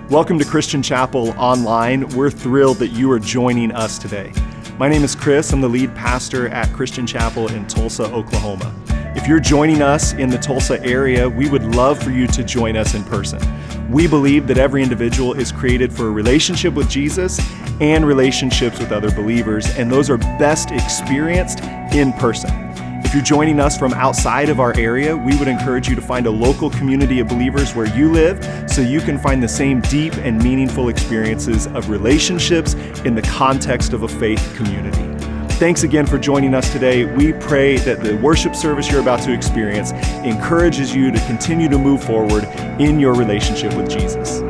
Welcome to Christian Chapel Online. We're thrilled that you are joining us today. My name is Chris. I'm the lead pastor at Christian Chapel in Tulsa, Oklahoma. If you're joining us in the Tulsa area, we would love for you to join us in person. We believe that every individual is created for a relationship with Jesus and relationships with other believers, and those are best experienced in person. If you're joining us from outside of our area, we would encourage you to find a local community of believers where you live so you can find the same deep and meaningful experiences of relationships in the context of a faith community. Thanks again for joining us today. We pray that the worship service you're about to experience encourages you to continue to move forward in your relationship with Jesus.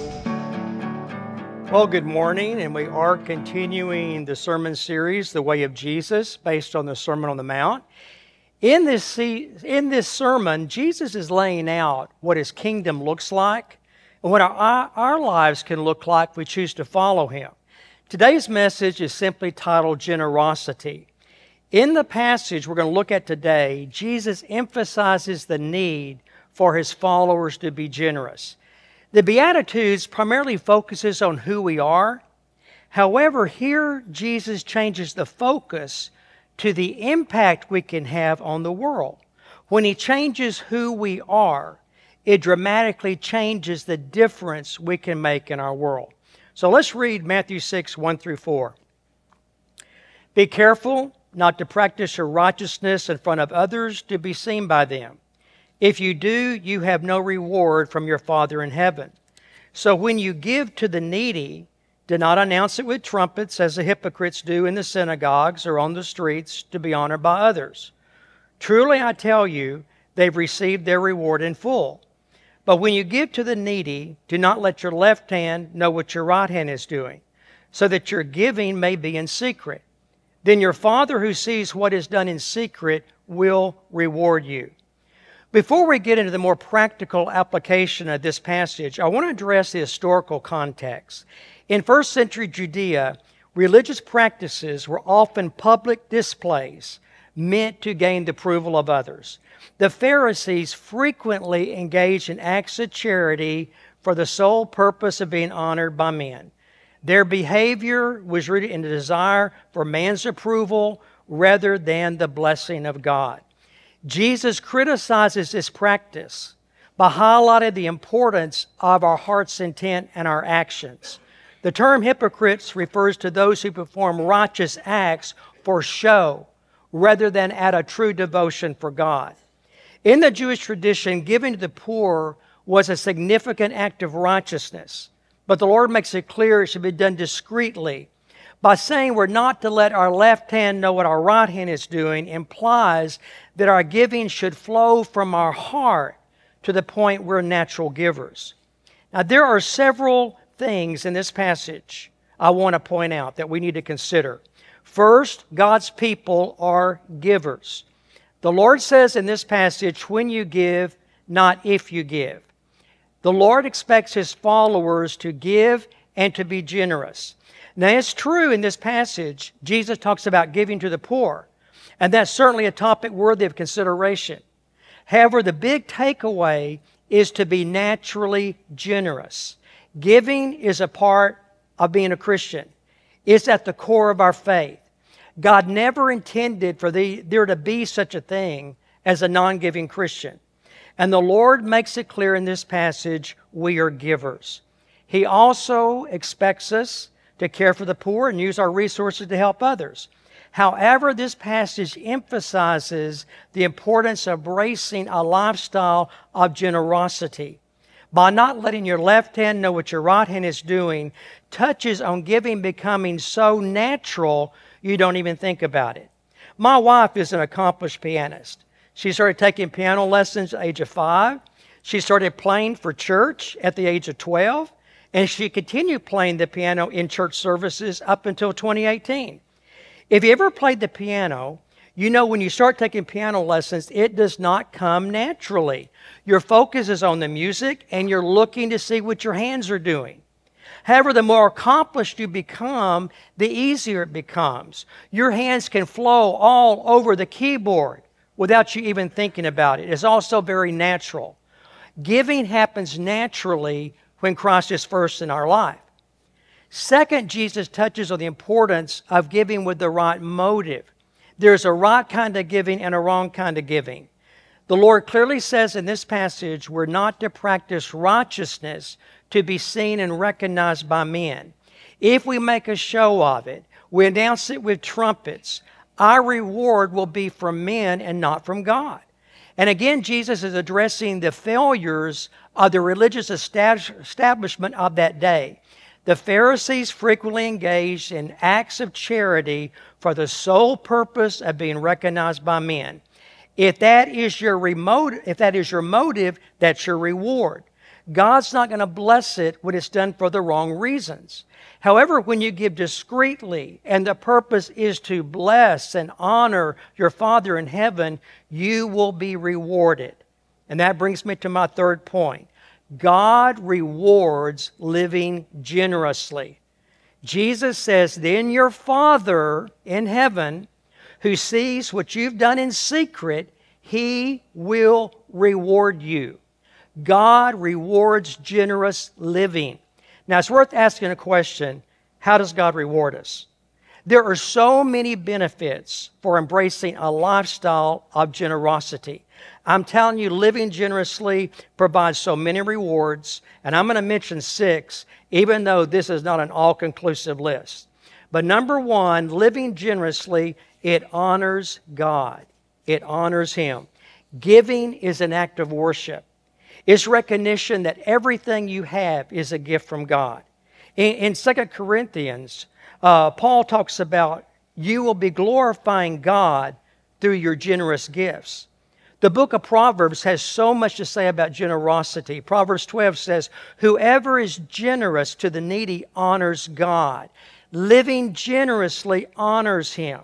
Well, good morning, and we are continuing the sermon series, The Way of Jesus, based on the Sermon on the Mount. In this sermon, Jesus is laying out what His kingdom looks like and what our lives can look like if we choose to follow Him. Today's message is simply titled Generosity. In the passage we're going to look at today, Jesus emphasizes the need for His followers to be generous. The Beatitudes primarily focuses on who we are. However, here Jesus changes the focus to the impact we can have on the world. When He changes who we are, it dramatically changes the difference we can make in our world. So let's read Matthew 6, 1 through 4. Be careful not to practice your righteousness in front of others to be seen by them. If you do, you have no reward from your Father in heaven. So when you give to the needy, do not announce it with trumpets as the hypocrites do in the synagogues or on the streets to be honored by others. Truly I tell you, they've received their reward in full. But when you give to the needy, do not let your left hand know what your right hand is doing, so that your giving may be in secret. Then your Father who sees what is done in secret will reward you. Before we get into the more practical application of this passage, I want to address the historical context. In first century Judea, religious practices were often public displays meant to gain the approval of others. The Pharisees frequently engaged in acts of charity for the sole purpose of being honored by men. Their behavior was rooted in the desire for man's approval rather than the blessing of God. Jesus criticizes this practice by highlighting the importance of our heart's intent and our actions. The term hypocrites refers to those who perform righteous acts for show rather than out of true devotion for God. In the Jewish tradition, giving to the poor was a significant act of righteousness, but the Lord makes it clear it should be done discreetly. By saying we're not to let our left hand know what our right hand is doing implies that our giving should flow from our heart to the point we're natural givers. Now, there are several things in this passage I want to point out that we need to consider. First, God's people are givers. The Lord says in this passage, when you give, not if you give. The Lord expects His followers to give and to be generous. Now, it's true in this passage, Jesus talks about giving to the poor, and that's certainly a topic worthy of consideration. However, the big takeaway is to be naturally generous. Giving is a part of being a Christian. It's at the core of our faith. God never intended for there to be such a thing as a non-giving Christian. And the Lord makes it clear in this passage, we are givers. He also expects us to care for the poor and use our resources to help others. However, this passage emphasizes the importance of embracing a lifestyle of generosity. By not letting your left hand know what your right hand is doing, touches on giving becoming so natural you don't even think about it. My wife is an accomplished pianist. She started taking piano lessons at the age of 5. She started playing for church at the age of 12. And she continued playing the piano in church services up until 2018. If you ever played the piano, you know when you start taking piano lessons, it does not come naturally. Your focus is on the music, and you're looking to see what your hands are doing. However, the more accomplished you become, the easier it becomes. Your hands can flow all over the keyboard without you even thinking about it. It's also very natural. Giving happens naturally when Christ is first in our life. Second, Jesus touches on the importance of giving with the right motive. There's a right kind of giving and a wrong kind of giving. The Lord clearly says in this passage, we're not to practice righteousness to be seen and recognized by men. If we make a show of it, we announce it with trumpets, our reward will be from men and not from God. And again, Jesus is addressing the failures of the religious establishment of that day. The Pharisees frequently engaged in acts of charity for the sole purpose of being recognized by men. If that is your motive, that's your reward. God's not going to bless it when it's done for the wrong reasons. However, when you give discreetly and the purpose is to bless and honor your Father in heaven, you will be rewarded. And that brings me to my third point. God rewards living generously. Jesus says, then your Father in heaven, who sees what you've done in secret, He will reward you. God rewards generous living. Now, it's worth asking a question, how does God reward us? There are so many benefits for embracing a lifestyle of generosity. I'm telling you, living generously provides so many rewards, and I'm going to mention 6, even though this is not an all-conclusive list. But number 1, living generously, it honors God. It honors Him. Giving is an act of worship. It's recognition that everything you have is a gift from God. In 2 Corinthians, Paul talks about you will be glorifying God through your generous gifts. The book of Proverbs has so much to say about generosity. Proverbs 12 says, whoever is generous to the needy honors God. Living generously honors Him.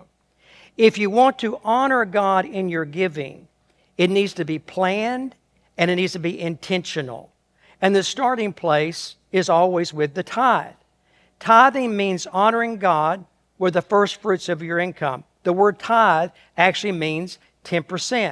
If you want to honor God in your giving, it needs to be planned and it needs to be intentional. And the starting place is always with the tithe. Tithing means honoring God with the first fruits of your income. The word tithe actually means 10%.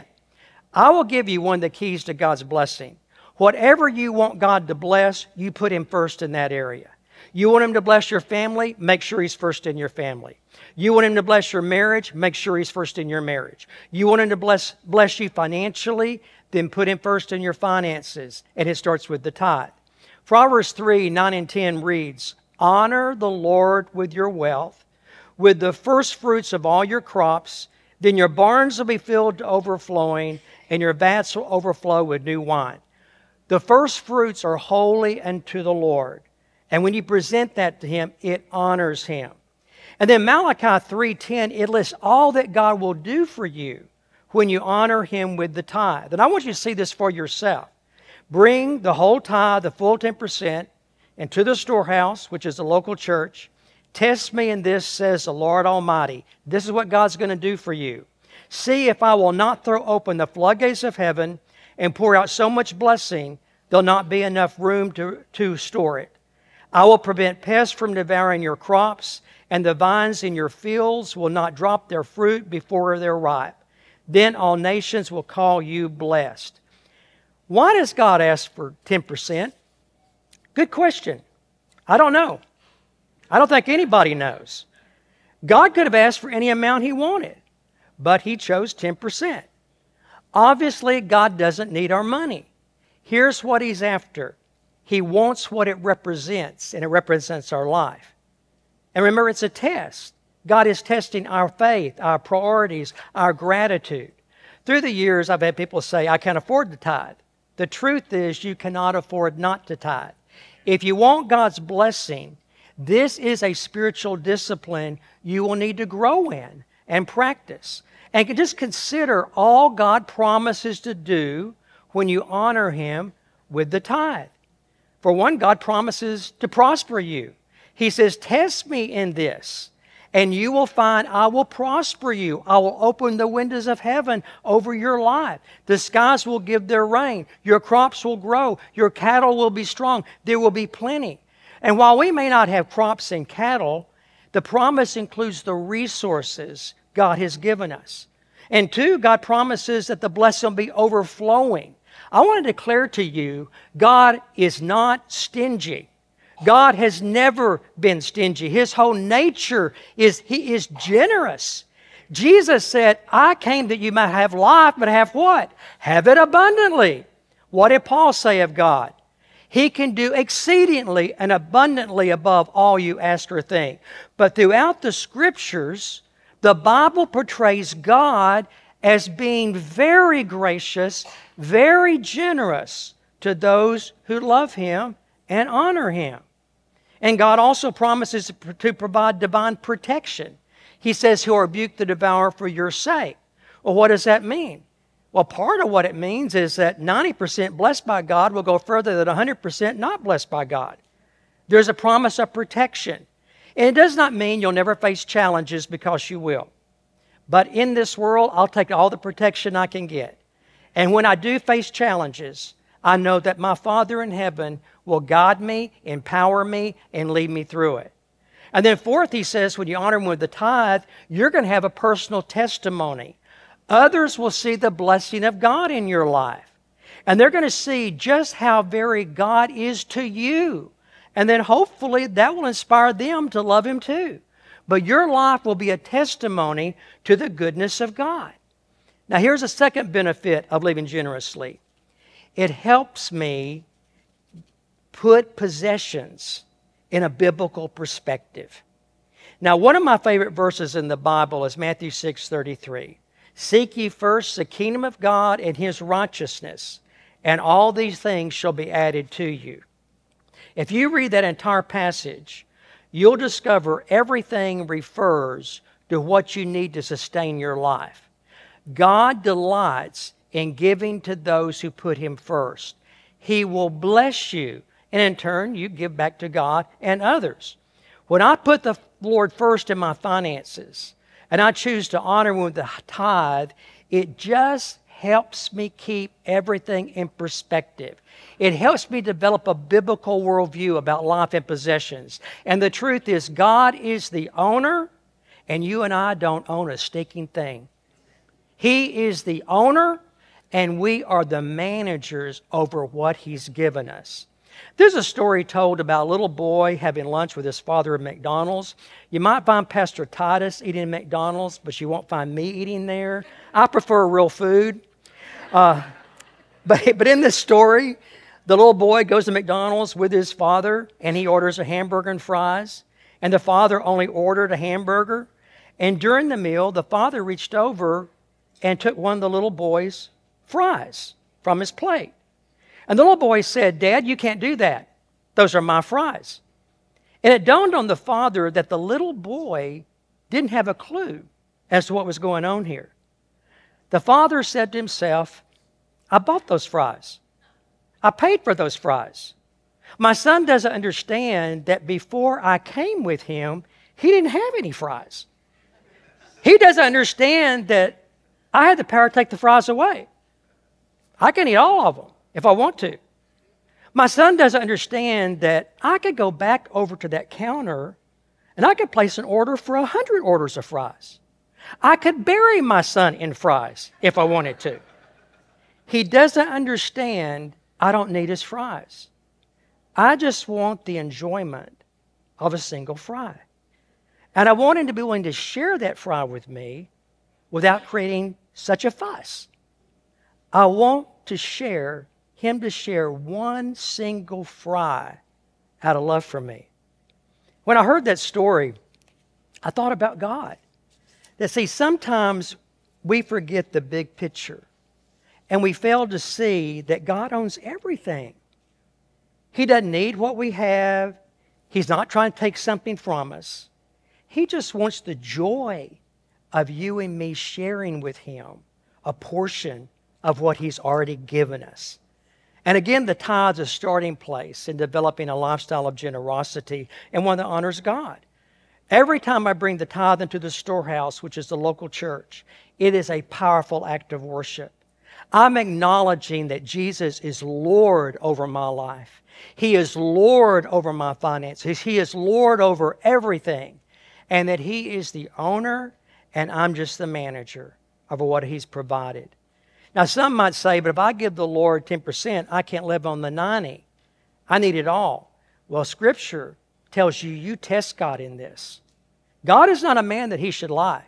I will give you one of the keys to God's blessing. Whatever you want God to bless, you put Him first in that area. You want Him to bless your family, make sure He's first in your family. You want Him to bless your marriage, make sure He's first in your marriage. You want Him to bless you financially, then put Him first in your finances. And it starts with the tithe. Proverbs 3, 9 and 10 reads, honor the Lord with your wealth, with the first fruits of all your crops, then your barns will be filled to overflowing, and your vats will overflow with new wine. The first fruits are holy unto the Lord. And when you present that to Him, it honors Him. And then Malachi 3:10, it lists all that God will do for you when you honor Him with the tithe. And I want you to see this for yourself. Bring the whole tithe, the full 10%, into the storehouse, which is the local church. Test me in this, says the Lord Almighty. This is what God's going to do for you. See if I will not throw open the floodgates of heaven and pour out so much blessing, there'll not be enough room to store it. I will prevent pests from devouring your crops, and the vines in your fields will not drop their fruit before they're ripe. Then all nations will call you blessed. Why does God ask for 10%? Good question. I don't know. I don't think anybody knows. God could have asked for any amount He wanted, but He chose 10%. Obviously, God doesn't need our money. Here's what He's after. He wants what it represents, and it represents our life. And remember, it's a test. God is testing our faith, our priorities, our gratitude. Through the years, I've had people say, I can't afford to tithe. The truth is, you cannot afford not to tithe. If you want God's blessing, this is a spiritual discipline you will need to grow in and practice. And just consider all God promises to do when you honor Him with the tithe. For one, God promises to prosper you. He says, test me in this, and you will find I will prosper you. I will open the windows of heaven over your life. The skies will give their rain. Your crops will grow. Your cattle will be strong. There will be plenty. And while we may not have crops and cattle, the promise includes the resources God has given us. And two, God promises that the blessing will be overflowing. I want to declare to you, God is not stingy. God has never been stingy. His whole nature is He is generous. Jesus said, I came that you might have life, but have what? Have it abundantly. What did Paul say of God? He can do exceedingly and abundantly above all you ask or think. But throughout the Scriptures, the Bible portrays God as being very gracious, very generous to those who love Him and honor Him. And God also promises to provide divine protection. He says He'll rebuke the devourer for your sake. Well, what does that mean? Well, part of what it means is that 90% blessed by God will go further than 100% not blessed by God. There's a promise of protection. And it does not mean you'll never face challenges, because you will. But in this world, I'll take all the protection I can get. And when I do face challenges, I know that my Father in heaven will guide me, empower me, and lead me through it. And then fourth, he says, when you honor Him with the tithe, you're going to have a personal testimony. Others will see the blessing of God in your life. And they're going to see just how very God is to you. And then hopefully that will inspire them to love Him too. But your life will be a testimony to the goodness of God. Now here's a second benefit of living generously. It helps me put possessions in a biblical perspective. Now, one of my favorite verses in the Bible is Matthew 6:33. Seek ye first the kingdom of God and His righteousness, and all these things shall be added to you. If you read that entire passage, you'll discover everything refers to what you need to sustain your life. God delights in giving to those who put Him first. He will bless you, and in turn, you give back to God and others. When I put the Lord first in my finances, and I choose to honor Him with the tithe, it just helps me keep everything in perspective. It helps me develop a biblical worldview about life and possessions. And the truth is, God is the owner, and you and I don't own a stinking thing. He is the owner, and we are the managers over what He's given us. There's a story told about a little boy having lunch with his father at McDonald's. You might find Pastor Titus eating at McDonald's, but you won't find me eating there. I prefer real food. But in this story, the little boy goes to McDonald's with his father, and he orders a hamburger and fries. And the father only ordered a hamburger. And during the meal, the father reached over and took one of the little boy's fries from his plate. And the little boy said, Dad, you can't do that. Those are my fries. And it dawned on the father that the little boy didn't have a clue as to what was going on here. The father said to himself, I bought those fries. I paid for those fries. My son doesn't understand that before I came with him, he didn't have any fries. He doesn't understand that I had the power to take the fries away. I can eat all of them if I want to. My son doesn't understand that I could go back over to that counter and I could place an order for 100 orders of fries. I could bury my son in fries if I wanted to. He doesn't understand I don't need his fries. I just want the enjoyment of a single fry. And I want him to be willing to share that fry with me without creating such a fuss. I want him to share one single fry out of love for me. When I heard that story, I thought about God. That see, sometimes we forget the big picture and we fail to see that God owns everything. He doesn't need what we have. He's not trying to take something from us. He just wants the joy of you and me sharing with Him a portion of what He's already given us. And again, the tithe's a starting place in developing a lifestyle of generosity and one that honors God. Every time I bring the tithe into the storehouse, which is the local church, it is a powerful act of worship. I'm acknowledging that Jesus is Lord over my life. He is Lord over my finances. He is Lord over everything. And that He is the owner and I'm just the manager of what He's provided. Now, some might say, but if I give the Lord 10%, I can't live on the 90. I need it all. Well, Scripture tells you, you test God in this. God is not a man that he should lie.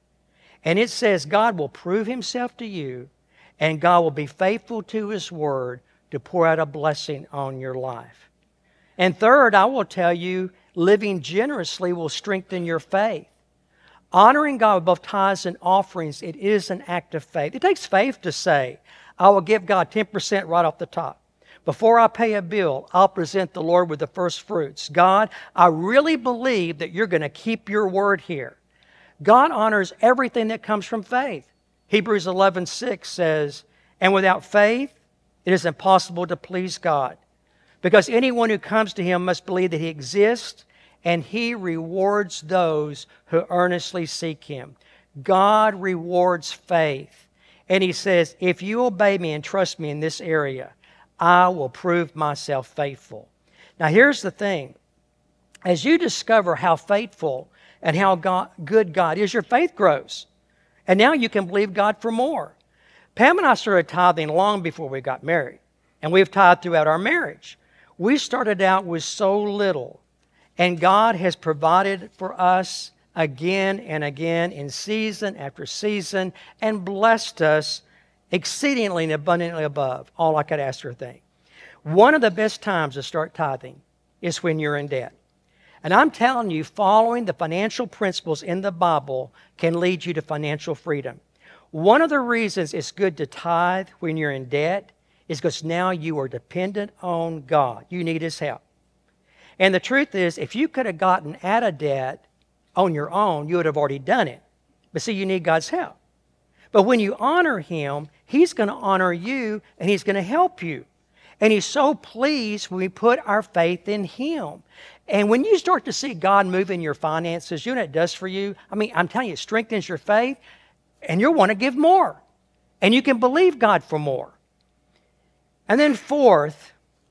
And it says God will prove himself to you, and God will be faithful to his word to pour out a blessing on your life. And third, I will tell you, living generously will strengthen your faith. Honoring God with both tithes and offerings, it is an act of faith. It takes faith to say, I will give God 10% right off the top. Before I pay a bill, I'll present the Lord with the first fruits. God, I really believe that you're going to keep your word here. God honors everything that comes from faith. Hebrews 11:6 says, and without faith, it is impossible to please God. Because anyone who comes to him must believe that he exists, and he rewards those who earnestly seek him. God rewards faith. And he says, if you obey me and trust me in this area, I will prove myself faithful. Now here's the thing. As you discover how faithful and how good God is, your faith grows. And now you can believe God for more. Pam and I started tithing long before we got married. And we've tithed throughout our marriage. We started out with so little. And God has provided for us again and again in season after season and blessed us exceedingly and abundantly above all I could ask or think. One of the best times to start tithing is when you're in debt. And I'm telling you, following the financial principles in the Bible can lead you to financial freedom. One of the reasons it's good to tithe when you're in debt is because now you are dependent on God. You need his help. And the truth is, if you could have gotten out of debt on your own, you would have already done it. But see, you need God's help. But when you honor him, he's going to honor you and he's going to help you. And he's so pleased when we put our faith in him. And when you start to see God move in your finances, you know what it does for you? I mean, I'm telling you, it strengthens your faith and you'll want to give more. And you can believe God for more. And then fourth,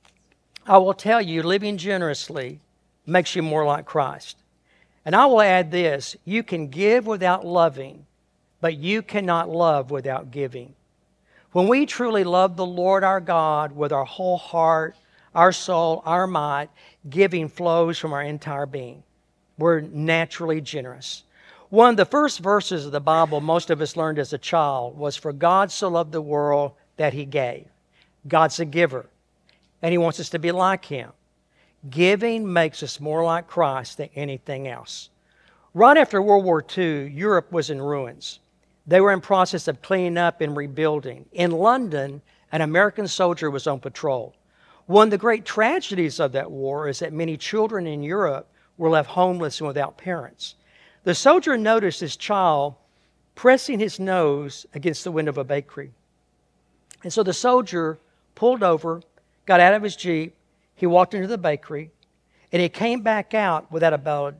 I will tell you, living generously makes you more like Christ. And I will add this, you can give without loving, but you cannot love without giving. When we truly love the Lord our God with our whole heart, our soul, our might, giving flows from our entire being. We're naturally generous. One of the first verses of the Bible most of us learned as a child was, for God so loved the world that he gave. God's a giver, and he wants us to be like him. Giving makes us more like Christ than anything else. Right after World War II, Europe was in ruins. They were in process of cleaning up and rebuilding. In London, an American soldier was on patrol. One of the great tragedies of that war is that many children in Europe were left homeless and without parents. The soldier noticed this child pressing his nose against the window of a bakery. And so the soldier pulled over, got out of his Jeep, he walked into the bakery, and he came back out with about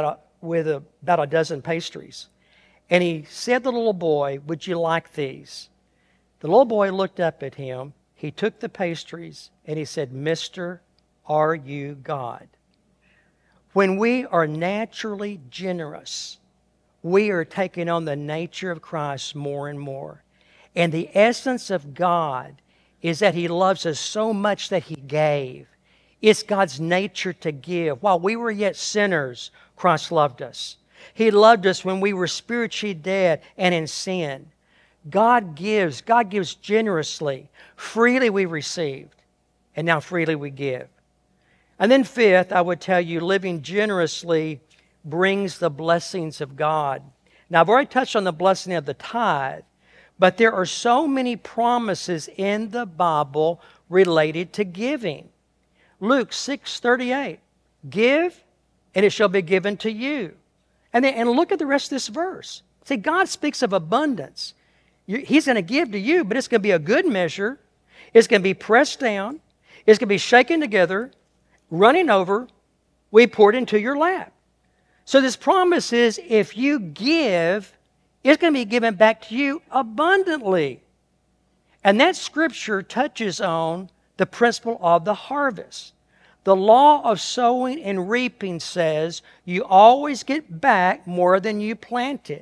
a dozen pastries. And he said to the little boy, would you like these? The little boy looked up at him, he took the pastries, and he said, Mister, are you God? When we are naturally generous, we are taking on the nature of Christ more and more. And the essence of God is that he loves us so much that he gave. It's God's nature to give. While we were yet sinners, Christ loved us. He loved us when we were spiritually dead and in sin. God gives generously. Freely we received, and now freely we give. And then fifth, I would tell you, living generously brings the blessings of God. Now, I've already touched on the blessing of the tithe, but there are so many promises in the Bible related to giving. Luke 6:38, give, and it shall be given to you. And look at the rest of this verse. See, God speaks of abundance. He's going to give to you, but it's going to be a good measure. It's going to be pressed down. It's going to be shaken together, running over. We pour it into your lap. So this promise is, if you give, it's going to be given back to you abundantly. And that scripture touches on the principle of the harvest. The law of sowing and reaping says you always get back more than you planted.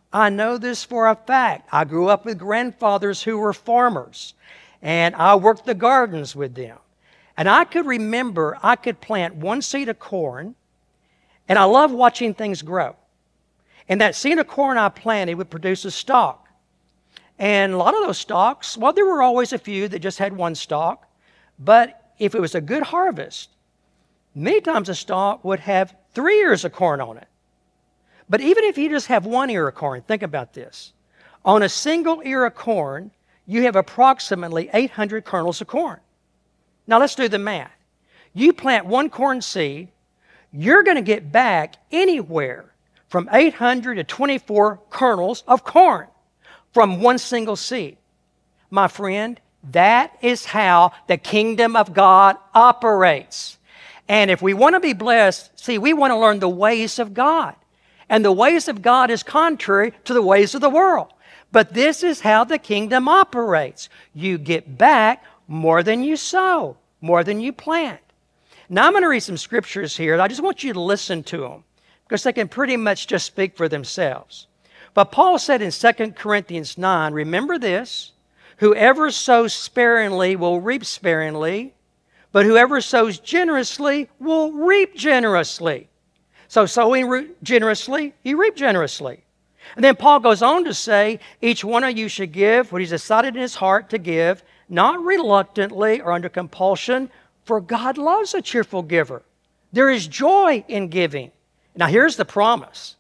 I know this for a fact. I grew up with grandfathers who were farmers, and I worked the gardens with them. And I could remember I could plant one seed of corn, and I love watching things grow. And that seed of corn I planted would produce a stalk. And a lot of those stalks, well, there were always a few that just had one stalk. But if it was a good harvest, many times a stalk would have 3 ears of corn on it. But even if you just have 1 ear of corn, think about this. On a single ear of corn, you have approximately 800 kernels of corn. Now let's do the math. You plant 1 corn seed, you're going to get back anywhere from 800 to 24 kernels of corn from 1 single seed. My friend, that is how the kingdom of God operates. And if we want to be blessed, see, we want to learn the ways of God. And the ways of God is contrary to the ways of the world. But this is how the kingdom operates. You get back more than you sow, more than you plant. Now I'm going to read some scriptures here. I just want you to listen to them because they can pretty much just speak for themselves. But Paul said in 2 Corinthians 9, remember this, whoever sows sparingly will reap sparingly, but whoever sows generously will reap generously. So sowing generously, you reap generously. And then Paul goes on to say, each one of you should give what he's decided in his heart to give, not reluctantly or under compulsion, for God loves a cheerful giver. There is joy in giving. Now here's the promise.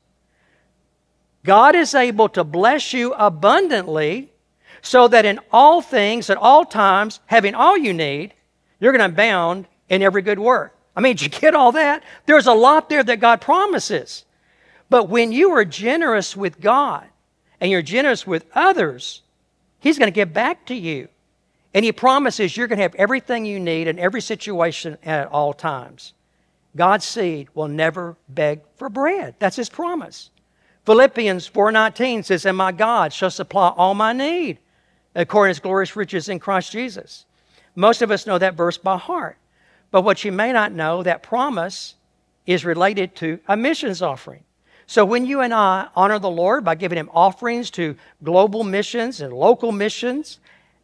God is able to bless you abundantly so that in all things, at all times, having all you need, you're going to abound in every good work. I mean, did you get all that? There's a lot there that God promises. But when you are generous with God and you're generous with others, He's going to give back to you. And He promises you're going to have everything you need in every situation at all times. God's seed will never beg for bread. That's His promise. Philippians 4:19 says, and my God shall supply all my need according to His glorious riches in Christ Jesus. Most of us know that verse by heart. But what you may not know, that promise is related to a missions offering. So when you and I honor the Lord by giving Him offerings to global missions and local missions,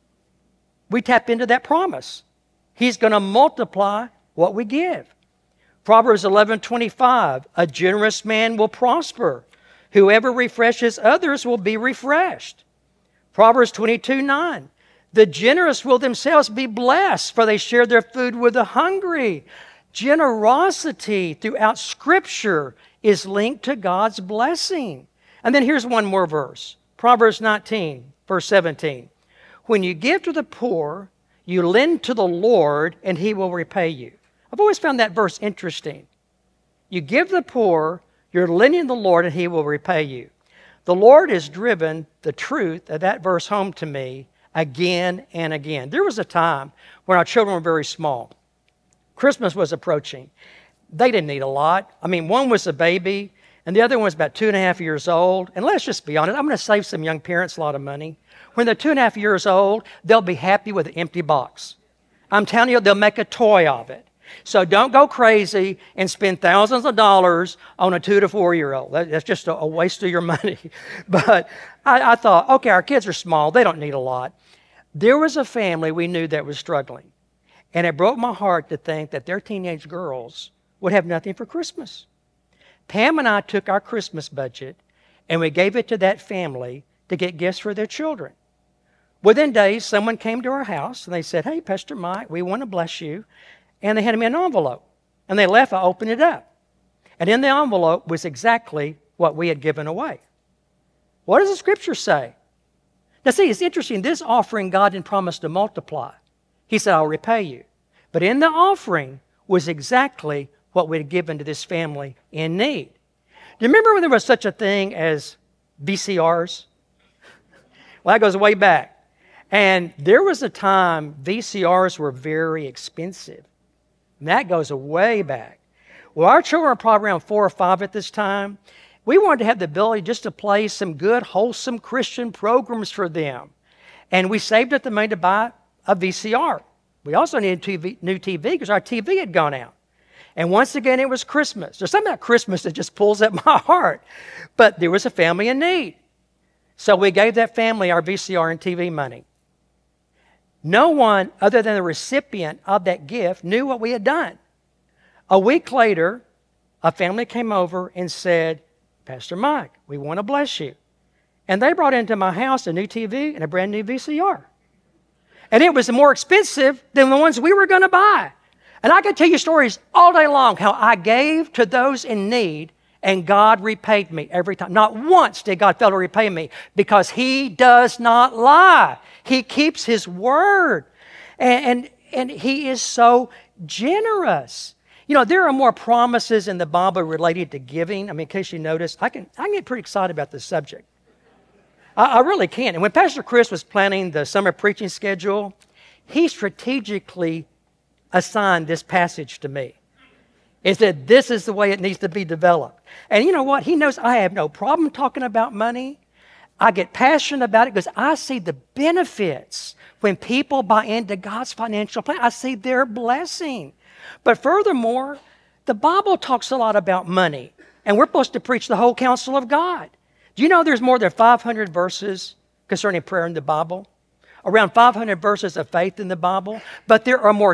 we tap into that promise. He's going to multiply what we give. Proverbs 11:25, a generous man will prosper. Whoever refreshes others will be refreshed. Proverbs 22:9, the generous will themselves be blessed, for they share their food with the hungry. Generosity throughout Scripture is linked to God's blessing. And then here's one more verse. Proverbs 19, verse 17. When you give to the poor, you lend to the Lord, and He will repay you. I've always found that verse interesting. You give the poor, you're lending to the Lord, and He will repay you. The Lord has driven the truth of that verse home to me again and again. There was a time when our children were very small. Christmas was approaching. They didn't need a lot. I mean, one was a baby, and the other one was about 2.5 years old. And let's just be honest, I'm going to save some young parents a lot of money. When they're 2.5 years old, they'll be happy with an empty box. I'm telling you, they'll make a toy of it. So don't go crazy and spend thousands of dollars on a 2 to 4 year old. That's just a waste of your money. But I thought, okay, our kids are small. They don't need a lot. There was a family we knew that was struggling. And it broke my heart to think that their teenage girls would have nothing for Christmas. Pam and I took our Christmas budget and we gave it to that family to get gifts for their children. Within days, someone came to our house and they said, hey, Pastor Mike, we want to bless you. And they handed me an envelope. And they left, I opened it up. And in the envelope was exactly what we had given away. What does the Scripture say? Now see, it's interesting. This offering God didn't promise to multiply. He said, I'll repay you. But in the offering was exactly what we had given to this family in need. Do you remember when there was such a thing as VCRs? Well, that goes way back. And there was a time VCRs were very expensive. And that goes way back. Well, our children are probably around 4 or 5 at this time. We wanted to have the ability just to play some good, wholesome Christian programs for them. And we saved up the money to buy a VCR. We also needed new TV because our TV had gone out. And once again, it was Christmas. There's something about Christmas that just pulls at my heart. But there was a family in need. So we gave that family our VCR and TV money. No one other than the recipient of that gift knew what we had done. A week later, a family came over and said, Pastor Mike, we want to bless you. And they brought into my house a new TV and a brand new VCR. And it was more expensive than the ones we were going to buy. And I could tell you stories all day long how I gave to those in need and God repaid me every time. Not once did God fail to repay me because He does not lie. He keeps His word. And He is so generous. You know, there are more promises in the Bible related to giving. I mean, in case you noticed, I can get pretty excited about this subject. I really can. And when Pastor Chris was planning the summer preaching schedule, he strategically assigned this passage to me. He said, this is the way it needs to be developed. And you know what? He knows I have no problem talking about money. I get passionate about it because I see the benefits when people buy into God's financial plan. I see their blessing. But furthermore, the Bible talks a lot about money, and we're supposed to preach the whole counsel of God. Do you know there's more than 500 verses concerning prayer in the Bible? Around 500 verses of faith in the Bible, but there are more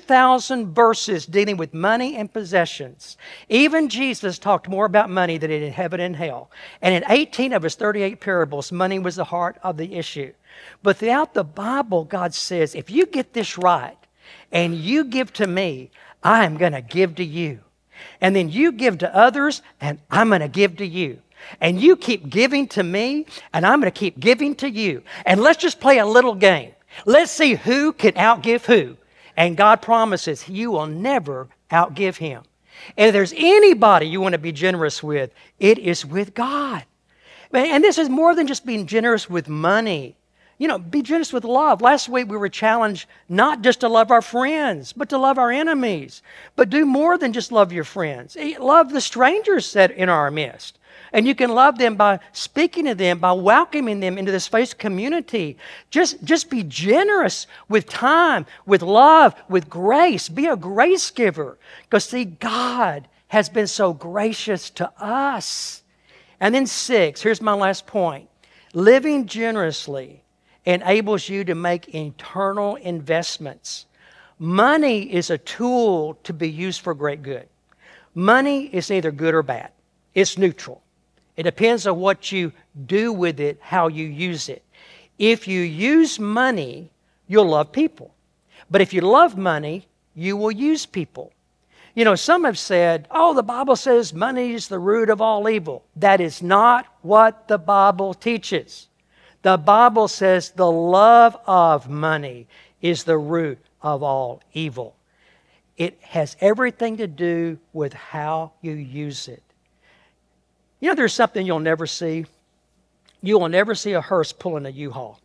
2,000 verses dealing with money and possessions. Even Jesus talked more about money than in heaven and hell. And in 18 of his 38 parables, money was the heart of the issue. But throughout the Bible, God says, if you get this right and you give to me, I am going to give to you. And then you give to others, and I'm going to give to you. And you keep giving to me, and I'm going to keep giving to you. And let's just play a little game. Let's see who can outgive who. And God promises you will never outgive Him. And if there's anybody you want to be generous with, it is with God. And this is more than just being generous with money. You know, be generous with love. Last week we were challenged not just to love our friends, but to love our enemies. But do more than just love your friends. Love the strangers that in our midst. And you can love them by speaking to them, by welcoming them into this faith community. Just be generous with time, with love, with grace. Be a grace giver. Because see, God has been so gracious to us. And then 6, here's my last point. Living generously enables you to make eternal investments. Money is a tool to be used for great good. Money is either good or bad. It's neutral. It depends on what you do with it, how you use it. If you use money, you'll love people. But if you love money, you will use people. You know, some have said, oh, the Bible says money is the root of all evil. That is not what the Bible teaches. The Bible says the love of money is the root of all evil. It has everything to do with how you use it. You know, there's something you'll never see. You will never see a hearse pulling a U-Haul.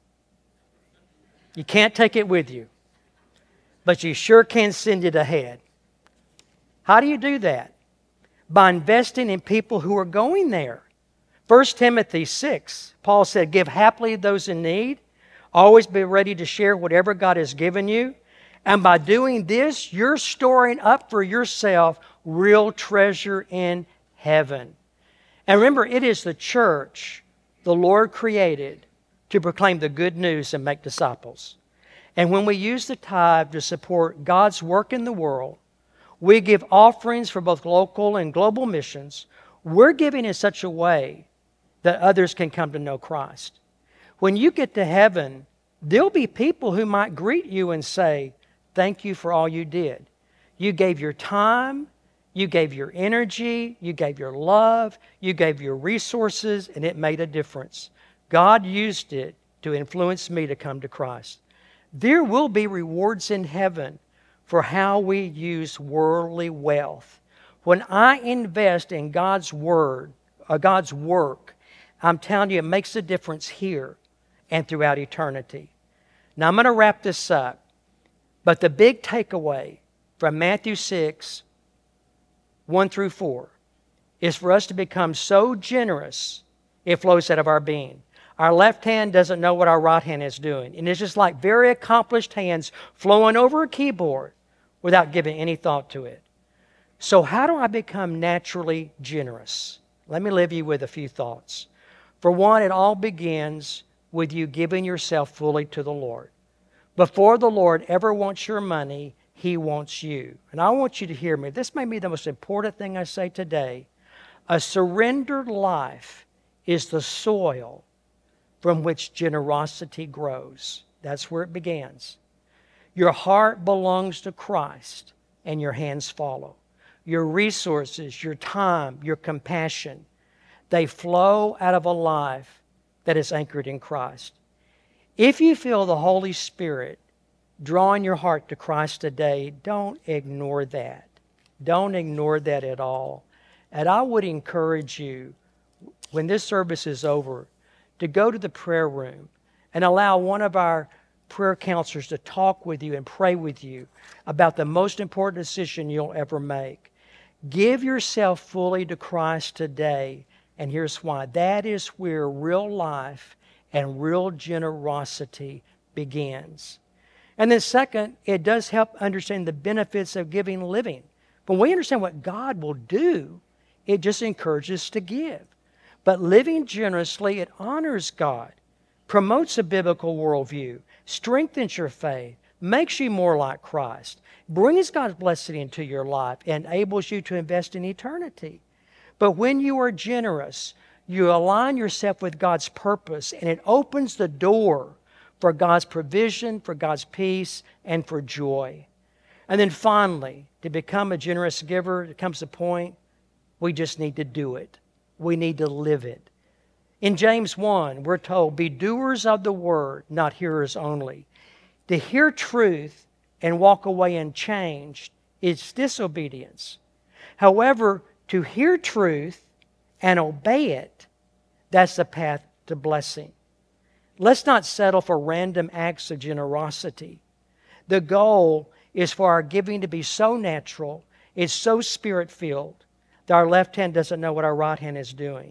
You can't take it with you, but you sure can send it ahead. How do you do that? By investing in people who are going there. 1 Timothy 6, Paul said, give happily those in need. Always be ready to share whatever God has given you. And by doing this, you're storing up for yourself real treasure in heaven. And remember, it is the church the Lord created to proclaim the good news and make disciples. And when we use the tithe to support God's work in the world, we give offerings for both local and global missions. We're giving in such a way that others can come to know Christ. When you get to heaven, there'll be people who might greet you and say, thank you for all you did. You gave your time, you gave your energy, you gave your love, you gave your resources, and it made a difference. God used it to influence me to come to Christ. There will be rewards in heaven for how we use worldly wealth. When I invest in God's word, God's work, I'm telling you, it makes a difference here and throughout eternity. Now, I'm going to wrap this up. But the big takeaway from Matthew 6, 1 through 4, is for us to become so generous, it flows out of our being. Our left hand doesn't know what our right hand is doing. And it's just like very accomplished hands flowing over a keyboard without giving any thought to it. So how do I become naturally generous? Let me leave you with a few thoughts. For one, it all begins with you giving yourself fully to the Lord. Before the Lord ever wants your money, He wants you. And I want you to hear me. This may be the most important thing I say today. A surrendered life is the soil from which generosity grows. That's where it begins. Your heart belongs to Christ, and your hands follow. Your resources, your time, your compassion, they flow out of a life that is anchored in Christ. If you feel the Holy Spirit drawing your heart to Christ today, don't ignore that. Don't ignore that at all. And I would encourage you, when this service is over, to go to the prayer room and allow one of our prayer counselors to talk with you and pray with you about the most important decision you'll ever make. Give yourself fully to Christ today, and here's why. That is where real life and real generosity begins. And then second, it does help understand the benefits of giving living. When we understand what God will do, it just encourages us to give. But living generously, it honors God, promotes a biblical worldview, strengthens your faith, makes you more like Christ, brings God's blessing into your life, enables you to invest in eternity. But when you are generous, you align yourself with God's purpose, and it opens the door for God's provision, for God's peace, and for joy. And then finally, to become a generous giver, there comes a point we just need to do it. We need to live it. In James 1, we're told, be doers of the word, not hearers only. To hear truth and walk away unchanged is disobedience. However, to hear truth and obey it, that's the path to blessing. Let's not settle for random acts of generosity. The goal is for our giving to be so natural, it's so spirit-filled, that our left hand doesn't know what our right hand is doing.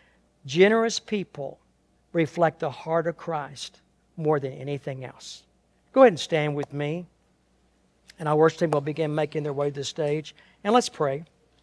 Generous people reflect the heart of Christ more than anything else. Go ahead and stand with me, and our worship team will begin making their way to the stage. And let's pray.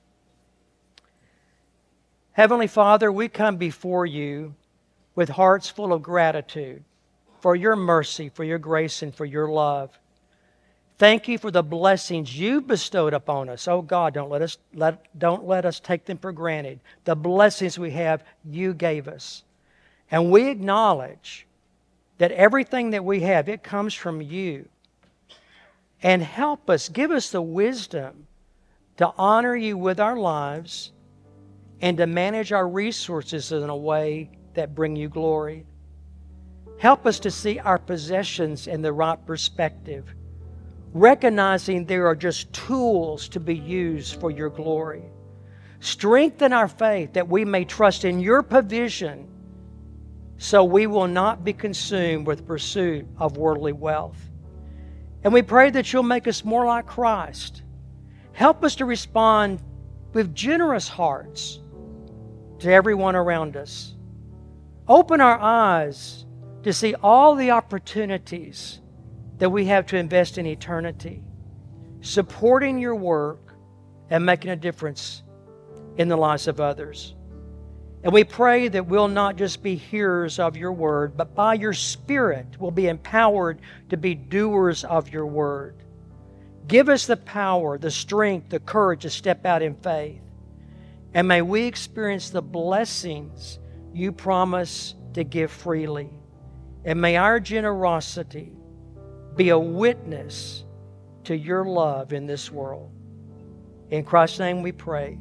Heavenly Father, we come before you with hearts full of gratitude for your mercy, for your grace, and for your love. Thank you for the blessings you bestowed upon us. Oh God, don't let us take them for granted. The blessings we have, you gave us. And we acknowledge that everything that we have, it comes from you. And help us, give us the wisdom to honor you with our lives and to manage our resources in a way that bring you glory. Help us to see our possessions in the right perspective, recognizing they are just tools to be used for your glory. Strengthen our faith that we may trust in your provision so we will not be consumed with pursuit of worldly wealth. And we pray that you'll make us more like Christ. Help us to respond with generous hearts to everyone around us. Open our eyes to see all the opportunities that we have to invest in eternity, supporting your work and making a difference in the lives of others. And we pray that we'll not just be hearers of your word, but by your Spirit we'll be empowered to be doers of your word. Give us the power, the strength, the courage to step out in faith. And may we experience the blessings you promise to give freely. And may our generosity be a witness to your love in this world. In Christ's name we pray.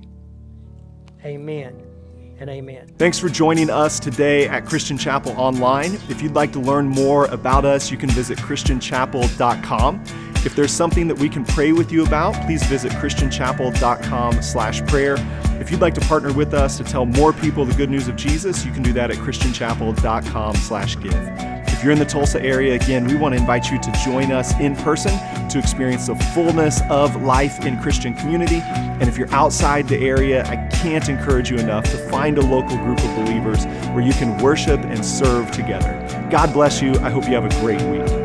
Amen and amen. Thanks for joining us today at Christian Chapel Online. If you'd like to learn more about us, you can visit christianchapel.com. If there's something that we can pray with you about, please visit christianchapel.com/prayer. If you'd like to partner with us to tell more people the good news of Jesus, you can do that at christianchapel.com/give. If you're in the Tulsa area, again, we want to invite you to join us in person to experience the fullness of life in Christian community. And if you're outside the area, I can't encourage you enough to find a local group of believers where you can worship and serve together. God bless you. I hope you have a great week.